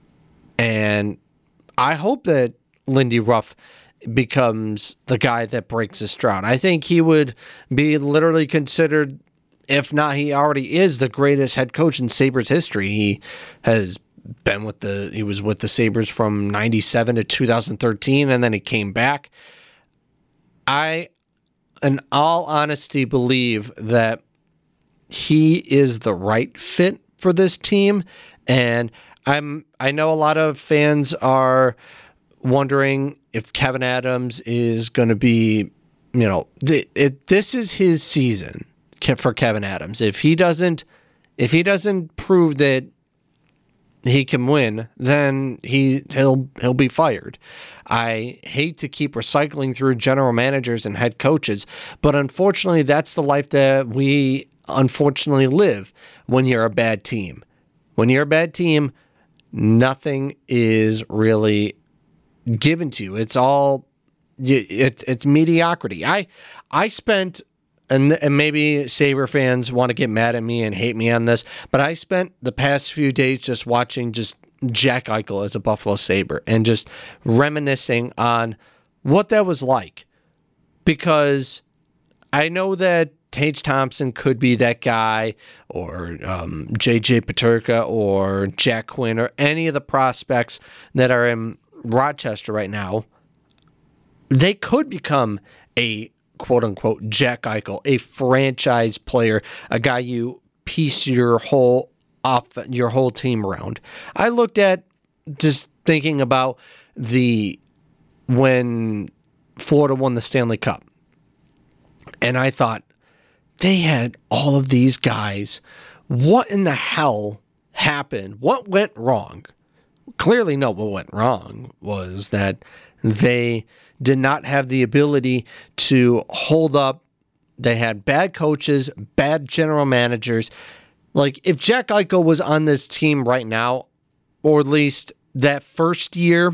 And I hope that Lindy Ruff becomes the guy that breaks this drought. I think he would be literally considered, if not he already is, the greatest head coach in Sabres history. He has been with the, he was with the Sabres from ninety-seven to two thousand thirteen, and then he came back. I, in all honesty, believe that he is the right fit for this team, and I'm I know a lot of fans are wondering if Kevyn Adams is going to be, you know, the, it, this is his season for Kevyn Adams. If he doesn't, if he doesn't prove that he can win, then he he'll he'll be fired. I hate to keep recycling through general managers and head coaches, but unfortunately, that's the life that we unfortunately live when you're a bad team. When you're a bad team, nothing is really given to you. It's all it, it's mediocrity. I I spent, and, and maybe Sabre fans want to get mad at me and hate me on this, but I spent the past few days just watching just Jack Eichel as a Buffalo Sabre and just reminiscing on what that was like. Because I know that Tage Thompson could be that guy, or um, J J Peterka, or Jack Quinn, or any of the prospects that are in Rochester right now. They could become a quote-unquote Jack Eichel, a franchise player, a guy you piece your whole off your whole team around. I looked at, just thinking about the when Florida won the Stanley Cup, and I thought, they had all of these guys. What in the hell happened? What went wrong? Clearly, no, what went wrong was that they did not have the ability to hold up. They had bad coaches, bad general managers. Like, if Jack Eichel was on this team right now, or at least that first year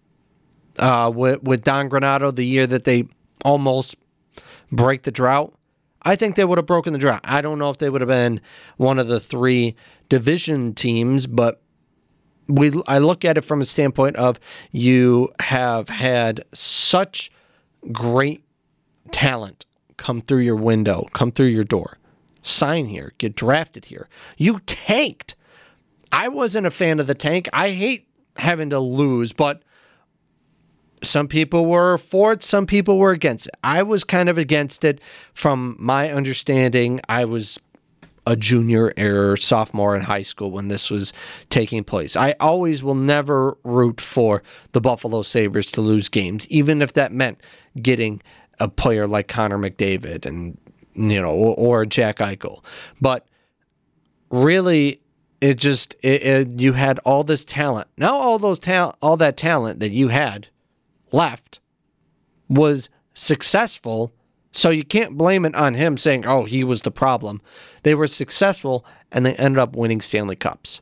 uh, with, with Don Granato, the year that they almost break the drought, I think they would have broken the drought. I don't know if they would have been one of the three division teams, but we I look at it from a standpoint of you have had such great talent come through your window, come through your door, sign here, get drafted here. You tanked. I wasn't a fan of the tank. I hate having to lose, but some people were for it, some people were against it. I was kind of against it from my understanding. I was a junior or sophomore in high school when this was taking place. I always will never root for the Buffalo Sabres to lose games, even if that meant getting a player like Connor McDavid and, you know, or, or Jack Eichel. But really, it just it, it, you had all this talent. Now all those talent, all that talent that you had left was successful, so you can't blame it on him saying, oh, he was the problem. They were successful, and they ended up winning Stanley Cups.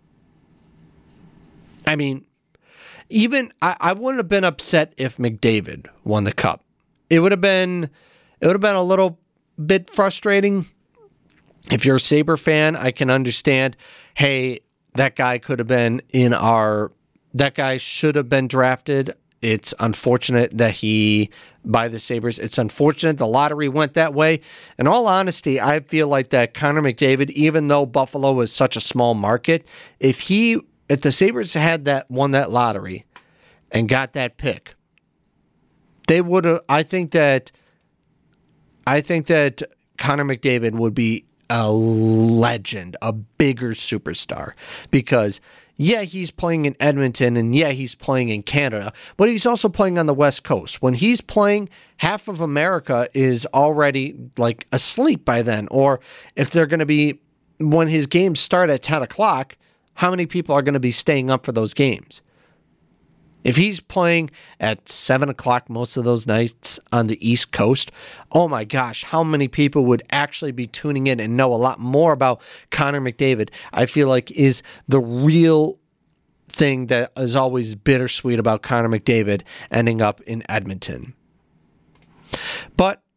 I mean, even I, I wouldn't have been upset if McDavid won the cup. It would have been it would have been a little bit frustrating. If you're a Sabre fan, I can understand, hey, that guy could have been in our that guy should have been drafted. It's unfortunate that he, by the Sabres, it's unfortunate the lottery went that way. In all honesty, I feel like that Connor McDavid, even though Buffalo was such a small market, if he, if the Sabres had that, won that lottery and got that pick, they would have, I think that, I think that Connor McDavid would be a legend, a bigger superstar, because yeah, he's playing in Edmonton, and yeah, he's playing in Canada, but he's also playing on the West Coast. When he's playing, half of America is already like asleep by then. Or if they're going to be, when his games start at ten o'clock, how many people are going to be staying up for those games? If he's playing at seven o'clock most of those nights on the East Coast, oh my gosh, how many people would actually be tuning in and know a lot more about Connor McDavid? I feel like is the real thing that is always bittersweet about Connor McDavid ending up in Edmonton. But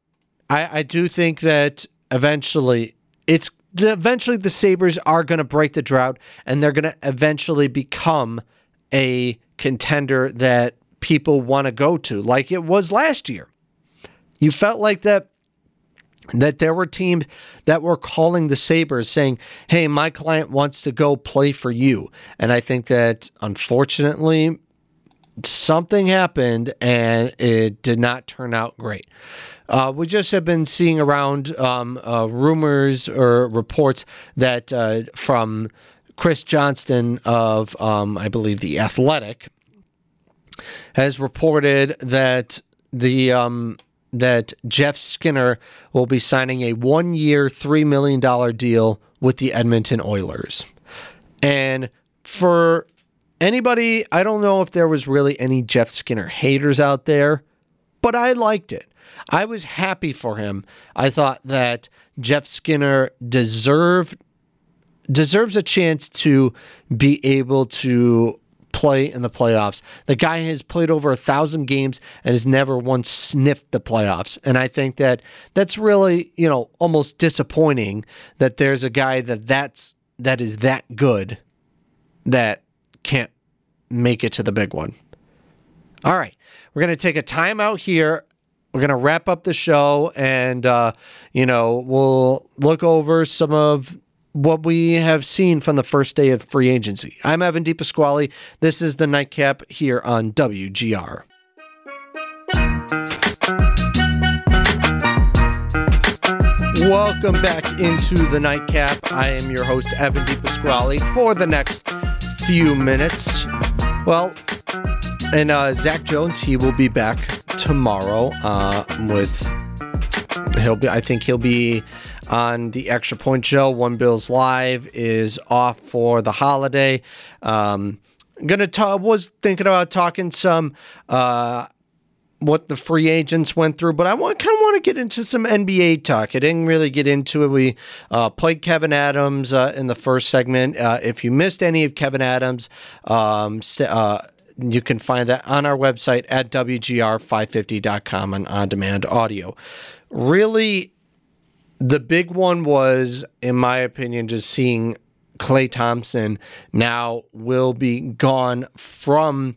I, I do think that eventually it's eventually the Sabres are going to break the drought, and they're going to eventually become a contender that people want to go to, like it was last year. You felt like that that there were teams that were calling the Sabres saying, hey, my client wants to go play for you. And I think that, unfortunately, something happened and it did not turn out great. Uh, we just have been seeing around um, uh, rumors or reports that uh, from Chris Johnston of, um, I believe, The Athletic, has reported that the um, that Jeff Skinner will be signing a one-year, three million dollars deal with the Edmonton Oilers. And for anybody, I don't know if there was really any Jeff Skinner haters out there, but I liked it. I was happy for him. I thought that Jeff Skinner deserved deserves a chance to be able to play in the playoffs. The guy has played over a thousand games and has never once sniffed the playoffs. And I think that that's really, you know, almost disappointing that there's a guy that that's, that is that good that can't make it to the big one. All right. We're going to take a timeout here. We're going to wrap up the show and, uh, you know, we'll look over some of what we have seen from the first day of free agency. I'm Evan DePasquale. This is the Nightcap here on W G R. Welcome back into the Nightcap. I am your host, Evan DePasquale, for the next few minutes. Well, and uh, Zach Jones, he will be back tomorrow uh, with... He'll be. I think he'll be on the Extra Point Show. One Bills Live is off for the holiday. Um, gonna talk. Was thinking about talking some uh, what the free agents went through, but I want kind of want to get into some N B A talk. I didn't really get into it. We uh, played Kevin Adams uh, in the first segment. Uh, if you missed any of Kevin Adams, um, st- uh, you can find that on our website at W G R five fifty dot com on on-demand audio. Really, the big one was, in my opinion, just seeing Klay Thompson now will be gone from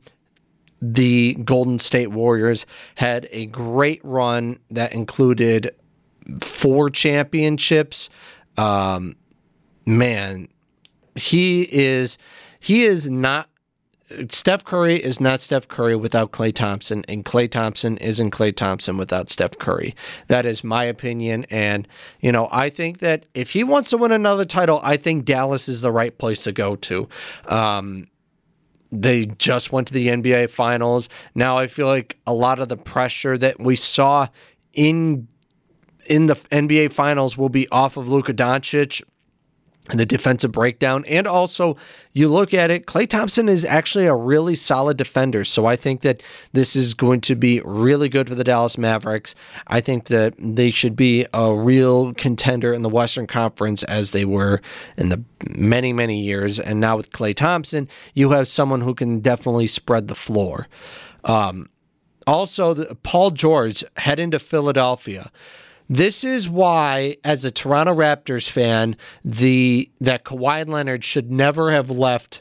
the Golden State Warriors. Had a great run that included four championships. Um, man, he is he is not. Steph Curry is not Steph Curry without Klay Thompson, and Klay Thompson isn't Klay Thompson without Steph Curry. That is my opinion, and, you know, I think that if he wants to win another title, I think Dallas is the right place to go to. Um, they just went to the N B A Finals. Now I feel like a lot of the pressure that we saw in, in the N B A Finals will be off of Luka Doncic and the defensive breakdown. And also, you look at it, Klay Thompson is actually a really solid defender. So I think that this is going to be really good for the Dallas Mavericks. I think that they should be a real contender in the Western Conference as they were in the many, many years. And now with Klay Thompson, you have someone who can definitely spread the floor. Um, also, the, Paul George heading to Philadelphia. This is why, as a Toronto Raptors fan, the that Kawhi Leonard should never have left.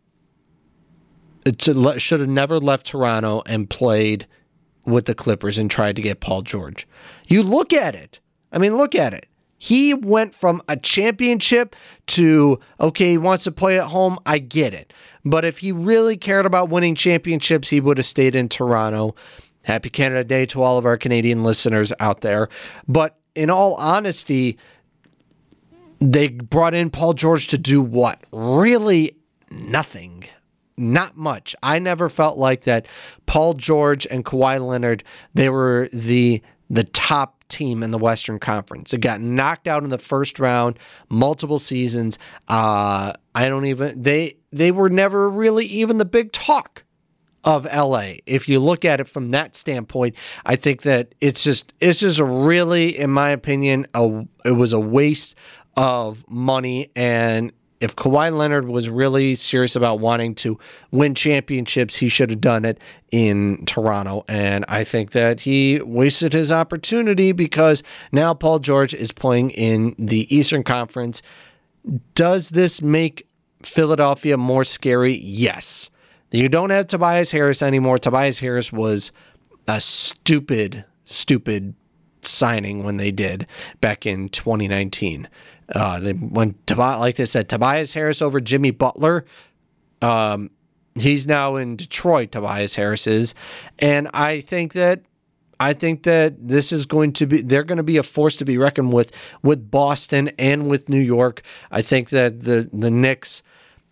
Should have never left Toronto and played with the Clippers and tried to get Paul George. You look at it. I mean, look at it. He went from a championship to, okay, he wants to play at home. I get it. But if he really cared about winning championships, he would have stayed in Toronto. Happy Canada Day to all of our Canadian listeners out there. But in all honesty, they brought in Paul George to do what? Really nothing. Not much. I never felt like that Paul George and Kawhi Leonard, they were the the top team in the Western Conference. It got knocked out in the first round multiple seasons. Uh, I don't even, they they were never really even the big talk of L A. If you look at it from that standpoint, I think that it's just it's just a really, in my opinion, a, it was a waste of money, and if Kawhi Leonard was really serious about wanting to win championships, he should have done it in Toronto. And I think that he wasted his opportunity because now Paul George is playing in the Eastern Conference. Does this make Philadelphia more scary? Yes. You don't have Tobias Harris anymore. Tobias Harris was a stupid, stupid signing when they did back in twenty nineteen. Uh, they, when like I said, Tobias Harris over Jimmy Butler. Um, he's now in Detroit. Tobias Harris is, and I think that I think that this is going to be. They're going to be a force to be reckoned with with Boston and with New York. I think that the the Knicks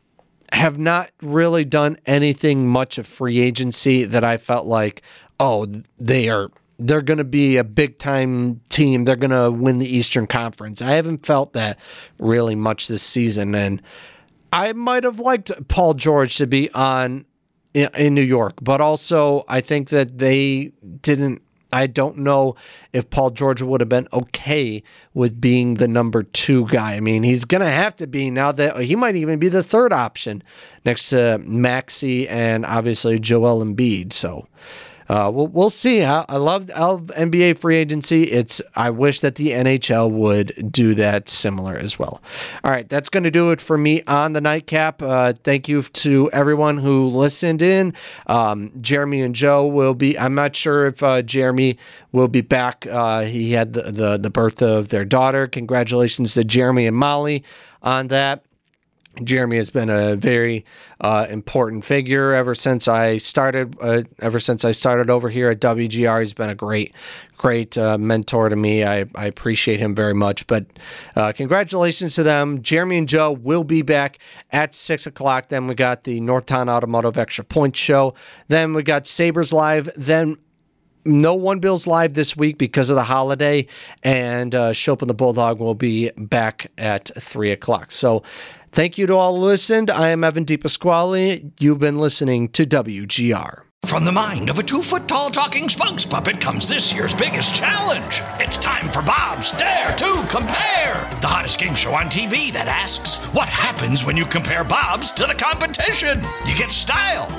have not really done anything much of free agency that I felt like, oh, they are they're going to be a big time team. They're going to win the Eastern Conference. I haven't felt that really much this season, and I might have liked Paul George to be on in, in New York, but also I think that they didn't. I don't know if Paul George would have been okay with being the number two guy. I mean, he's going to have to be now that he might even be the third option next to Maxey and obviously Joel Embiid. So uh, we'll we'll see. I, I love, I love N B A free agency. It's I wish that the N H L would do that similar as well. All right, that's going to do it for me on the Nightcap. Uh, thank you to everyone who listened in. Um, Jeremy and Joe will be. I'm not sure if uh, Jeremy will be back. Uh, he had the, the the birth of their daughter. Congratulations to Jeremy and Molly on that. Jeremy has been a very uh, important figure ever since I started. Uh, ever since I started over here at W G R, he's been a great, great uh, mentor to me. I, I appreciate him very much. But uh, congratulations to them. Jeremy and Joe will be back at six o'clock. Then we got the Northtown Automotive Extra Point Show. Then we got Sabres Live. Then no One Bills Live this week because of the holiday. And uh, Shope and the Bulldog will be back at three o'clock. So thank you to all who listened. I am Evan DePasquale. You've been listening to W G R. From the mind of a two-foot-tall talking spokes puppet comes this year's biggest challenge. It's time for Bob's Dare to Compare, the hottest game show on T V that asks, what happens when you compare Bob's to the competition? You get style.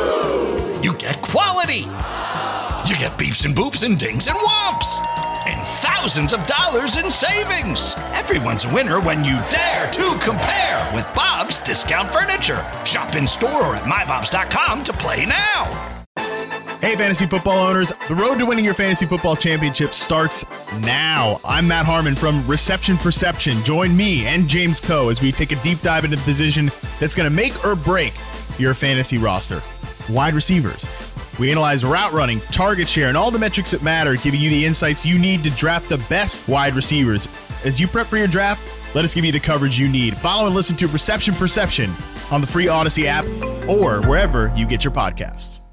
You get quality. You get beeps and boops and dings and whomps. And thousands of dollars in savings. Everyone's a winner when you dare to compare with Bob's Discount Furniture. Shop in store or at my bobs dot com to play now. Hey, fantasy football owners, the road to winning your fantasy football championship starts now. I'm Matt Harmon from Reception Perception. Join me and James Coe as we take a deep dive into the position that's going to make or break your fantasy roster. Wide receivers. We analyze route running, target share, and all the metrics that matter, giving you the insights you need to draft the best wide receivers. As you prep for your draft, let us give you the coverage you need. Follow and listen to Reception Perception on the free Odyssey app or wherever you get your podcasts.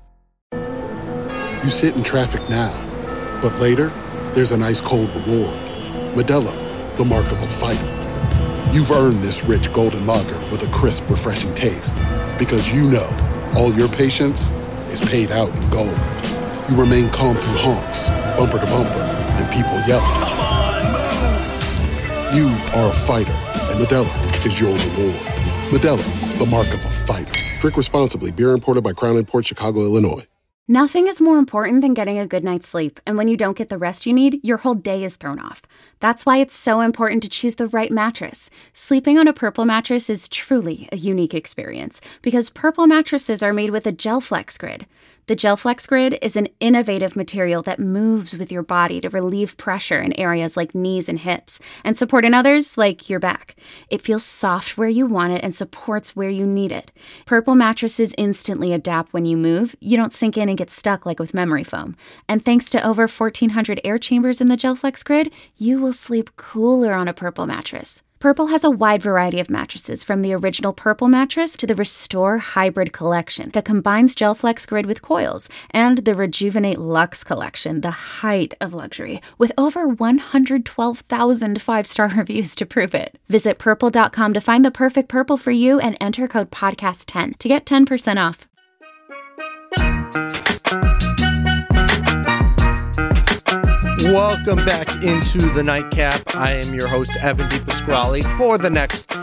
You sit in traffic now, but later, there's an ice cold reward. Modelo, the mark of a fighter. You've earned this rich golden lager with a crisp, refreshing taste. Because you know, all your patience is paid out in gold. You remain calm through honks, bumper to bumper, and people yelling. Come on, move! You are a fighter, and Modelo is your reward. Modelo, the mark of a fighter. Drink responsibly. Beer imported by Crown Imports, Chicago, Illinois. Nothing is more important than getting a good night's sleep, and when you don't get the rest you need, your whole day is thrown off. That's why it's so important to choose the right mattress. Sleeping on a Purple mattress is truly a unique experience, because Purple mattresses are made with a GelFlex Grid. The GelFlex Grid is an innovative material that moves with your body to relieve pressure in areas like knees and hips, and support in others like your back. It feels soft where you want it and supports where you need it. Purple mattresses instantly adapt when you move. You don't sink in and get stuck like with memory foam. And thanks to over fourteen hundred air chambers in the GelFlex Grid, you will sleep cooler on a Purple mattress. Purple has a wide variety of mattresses, from the original Purple mattress to the Restore Hybrid collection that combines GelFlex Grid with coils, and the Rejuvenate Luxe collection, the height of luxury, with over one hundred twelve thousand five-star reviews to prove it. Visit purple dot com to find the perfect Purple for you and enter code podcast ten to get ten percent off. Welcome back into the Nightcap. I am your host, Evan DePasquale, for the next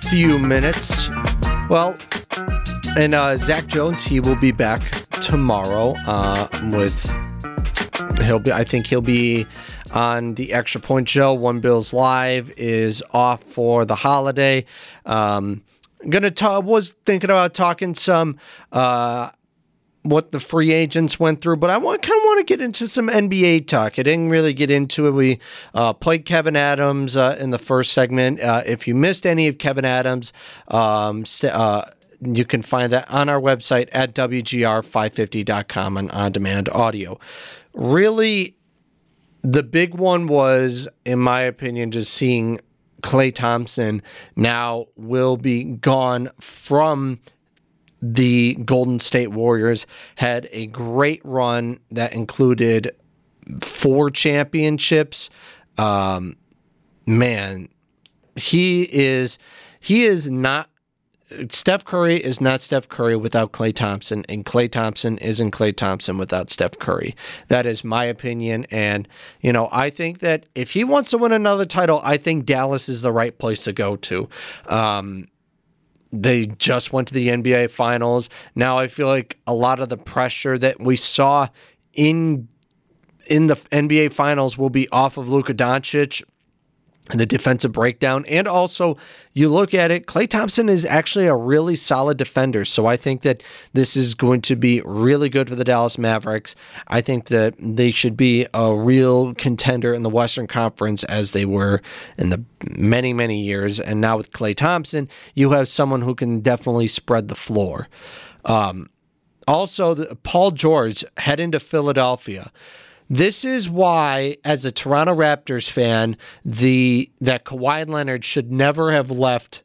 few minutes. Well, and uh, Zach Jones, he will be back tomorrow uh, with. He'll be. I think he'll be on the Extra Point Show. One Bills Live is off for the holiday. Um, gonna talk. Was thinking about talking some. Uh, what the free agents went through, but I want kind of want to get into some N B A talk. I didn't really get into it. We uh, played Kevin Adams uh, in the first segment. Uh, if you missed any of Kevin Adams, um, st- uh, you can find that on our website at W G R five fifty dot com on on-demand audio. Really, the big one was, in my opinion, just seeing Klay Thompson now will be gone from the Golden State Warriors. Had a great run that included four championships. Um, man, he is he is not Steph Curry is not Steph Curry without Klay Thompson, and Klay Thompson isn't Klay Thompson without Steph Curry. That is my opinion, and you know, I think that if he wants to win another title, I think Dallas is the right place to go to. Um, They just went to the N B A Finals. Now I feel like a lot of the pressure that we saw in in the N B A Finals will be off of Luka Doncic and the defensive breakdown. And also, you look at it, Klay Thompson is actually a really solid defender. So I think that this is going to be really good for the Dallas Mavericks. I think that they should be a real contender in the Western Conference as they were in the many, many years. And now with Klay Thompson, you have someone who can definitely spread the floor. Um, also, the, Paul George heading to Philadelphia. This is why, as a Toronto Raptors fan, the that Kawhi Leonard should never have left.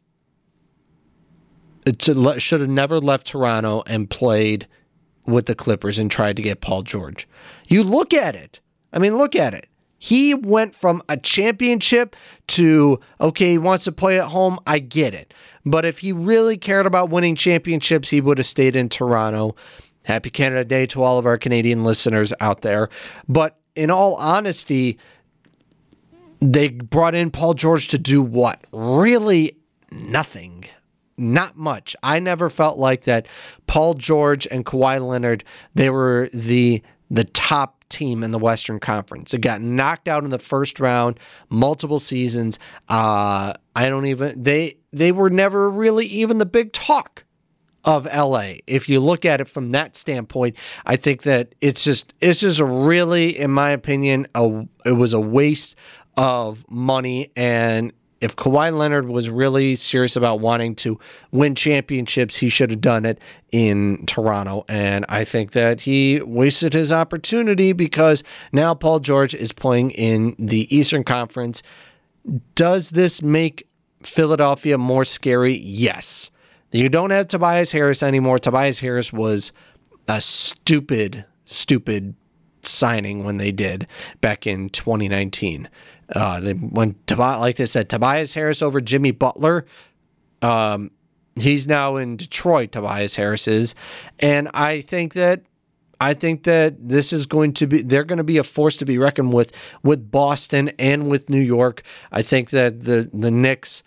Should have never left Toronto and played with the Clippers and tried to get Paul George. You look at it. I mean, look at it. He went from a championship to, okay, he wants to play at home. I get it. But if he really cared about winning championships, he would have stayed in Toronto. Happy Canada Day to all of our Canadian listeners out there. But in all honesty, they brought in Paul George to do what? Really nothing. Not much. I never felt like that Paul George and Kawhi Leonard, they were the the top team in the Western Conference. It got knocked out in the first round multiple seasons. Uh, I don't even, they they were never really even the big talk of L A. If you look at it from that standpoint, I think that it's just it's just a really, in my opinion, a, it was a waste of money. And if Kawhi Leonard was really serious about wanting to win championships, he should have done it in Toronto. And I think that he wasted his opportunity because now Paul George is playing in the Eastern Conference. Does this make Philadelphia more scary? Yes. You don't have Tobias Harris anymore. Tobias Harris was a stupid, stupid signing when they did back in twenty nineteen. Uh, they, when like I said, Tobias Harris over Jimmy Butler. Um, he's now in Detroit. Tobias Harris is, and I think that I think that this is going to be. They're going to be a force to be reckoned with with Boston and with New York. I think that the the Knicks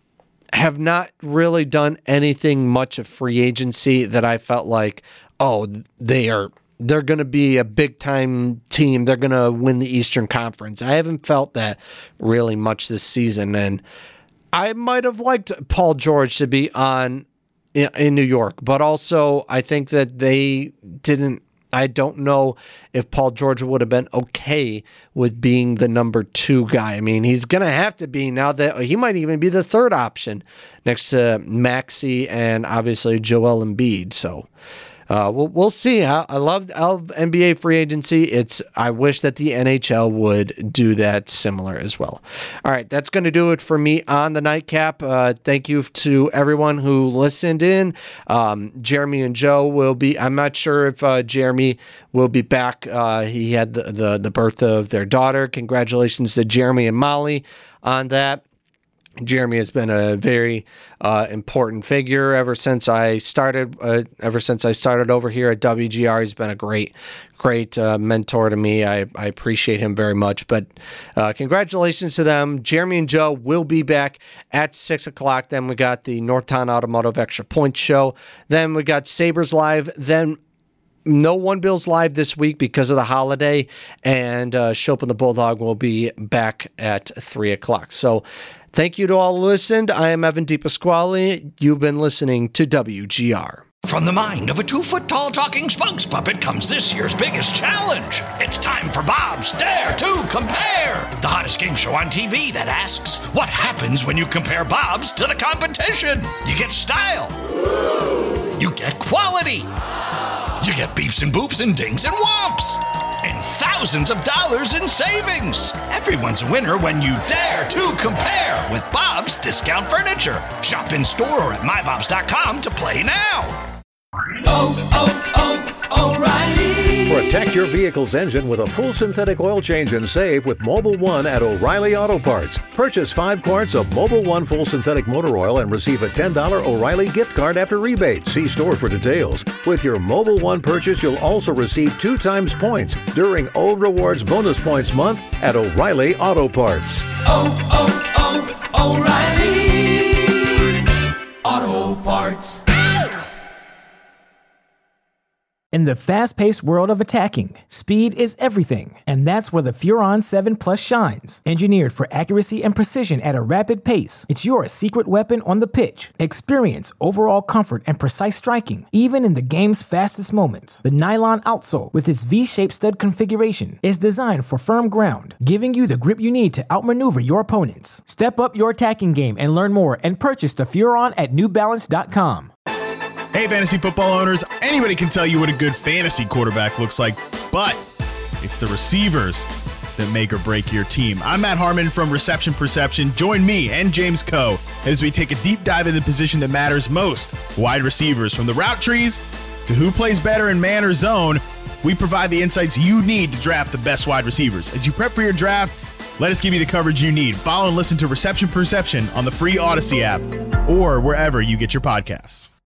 have not really done anything much of free agency that I felt like, oh, they are they're going to be a big time team. They're going to win the Eastern Conference. I haven't felt that really much this season, and I might have liked Paul George to be on in, in New York, but also I think that they didn't. I don't know if Paul George would have been okay with being the number two guy. I mean, he's going to have to be now that he might even be the third option next to Maxey and obviously Joel Embiid. So uh, we'll, we'll see. I, I love, I love N B A free agency. It's I wish that the N H L would do that similar as well. All right, that's going to do it for me on the Nightcap. Uh, thank you to everyone who listened in. Um, Jeremy and Joe will be, I'm not sure if uh, Jeremy will be back. Uh, he had the, the, the birth of their daughter. Congratulations to Jeremy and Molly on that. Jeremy has been a very uh, important figure ever since I started. Uh, ever since I started over here at W G R, he's been a great, great uh, mentor to me. I, I appreciate him very much. But uh, congratulations to them. Jeremy and Joe will be back at six o'clock. Then we got the Northtown Automotive Extra Point Show. Then we got Sabres Live. Then no One Bills Live this week because of the holiday. And uh, Shope and the Bulldog will be back at three o'clock. So thank you to all who listened. I am Evan DePasquale. You've been listening to W G R. From the mind of a two-foot-tall talking spokes puppet comes this year's biggest challenge. It's time for Bob's Dare to Compare, the hottest game show on T V that asks, what happens when you compare Bob's to the competition? You get style. You get quality. You get beeps and boops and dings and whomps. And thousands of dollars in savings. Everyone's a winner when you dare to compare with Bob's Discount Furniture. Shop in store or at my bobs dot com to play now. Oh, oh, oh, O'Reilly. Protect your vehicle's engine with a full synthetic oil change and save with Mobil one at O'Reilly Auto Parts. Purchase five quarts of Mobil one full synthetic motor oil and receive a ten dollars O'Reilly gift card after rebate. See store for details. With your Mobil one purchase, you'll also receive two times points during O Rewards Bonus Points Month at O'Reilly Auto Parts. Oh, oh, oh, O'Reilly Auto Parts. In the fast-paced world of attacking, speed is everything, and that's where the Furon seven Plus shines. Engineered for accuracy and precision at a rapid pace, it's your secret weapon on the pitch. Experience overall comfort and precise striking, even in the game's fastest moments. The nylon outsole, with its V-shaped stud configuration, is designed for firm ground, giving you the grip you need to outmaneuver your opponents. Step up your attacking game and learn more and purchase the Furon at new balance dot com. Hey, fantasy football owners, anybody can tell you what a good fantasy quarterback looks like, but it's the receivers that make or break your team. I'm Matt Harmon from Reception Perception. Join me and James Coe as we take a deep dive into the position that matters most, wide receivers. From the route trees to who plays better in man or zone, we provide the insights you need to draft the best wide receivers. As you prep for your draft, let us give you the coverage you need. Follow and listen to Reception Perception on the free Odyssey app or wherever you get your podcasts.